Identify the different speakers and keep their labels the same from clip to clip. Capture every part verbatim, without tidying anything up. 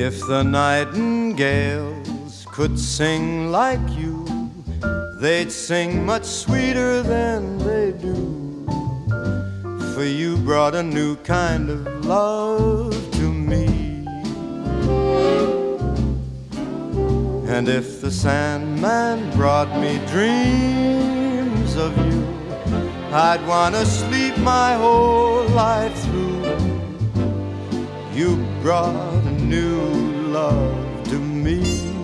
Speaker 1: If the nightingales could sing like you, they'd sing much sweeter than they do. For you brought a new kind of love to me. And if the Sandman brought me dreams of you, I'd wanna sleep my whole life through. You brought a new love to me.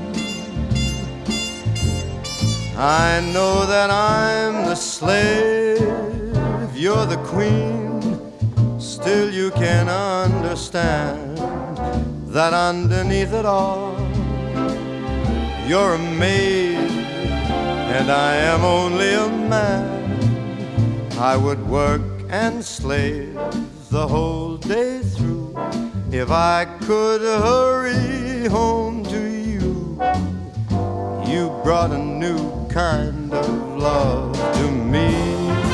Speaker 1: I know that I'm the slave, you're the queen. Still you can understand that underneath it all, you're a maid and I am only a man. I would work and slave the whole day through if I could hurry home to you. You brought a new kind of love to me.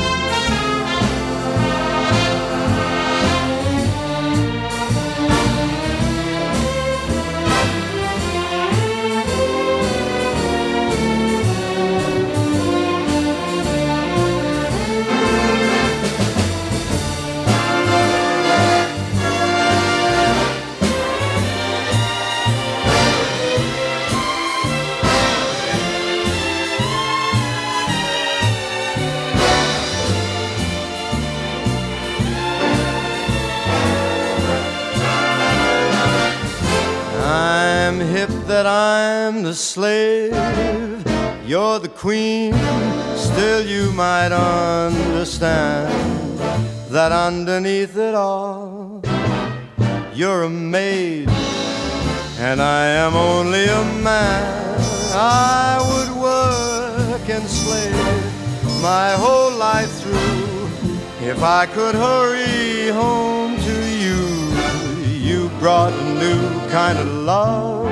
Speaker 1: I'm hip that I'm the slave, you're the queen. Still you might understand that underneath it all, you're a maid and I am only a man. I would work and slave my whole life through if I could hurry home to you. You brought a new kind of love